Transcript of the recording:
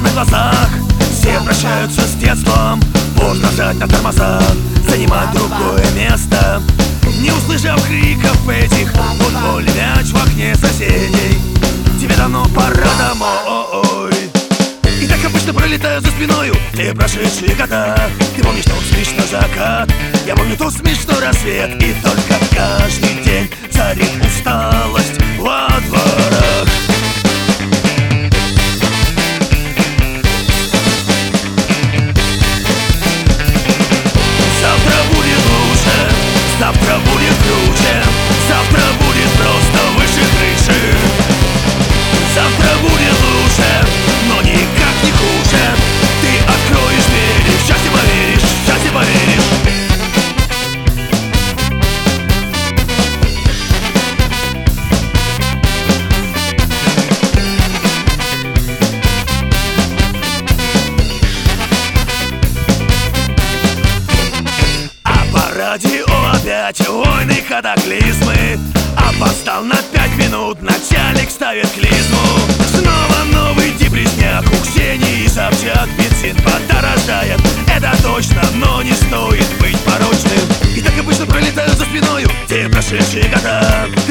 на глазах. Все прощаются с детством, можно жать на тормозах, занимать другое место, не услышав криков этих. Футбольный мяч в окне соседей, тебе давно пора домой. И так обычно пролетают за спиною те прошедшие года. Ты помнишь тот смешной закат, я помню тот смешной рассвет. И только каждый день царит усталость во дворах. Завтра будет лучше, завтра будет круче, завтра будет просто выше крыши. Завтра будет лучше, но никак не хуже. Ты откроешь двери, в счастье поверишь, в счастье поверишь. А по радио опять войны, катаклизмы. Опоздал на 5 минут, начальник ставит клизму. Снова новый депресняк, у Ксении Собчак бензин подорожает. Это точно, но не стоит быть порочным. И так обычно пролетают за спиною те прошедшие года.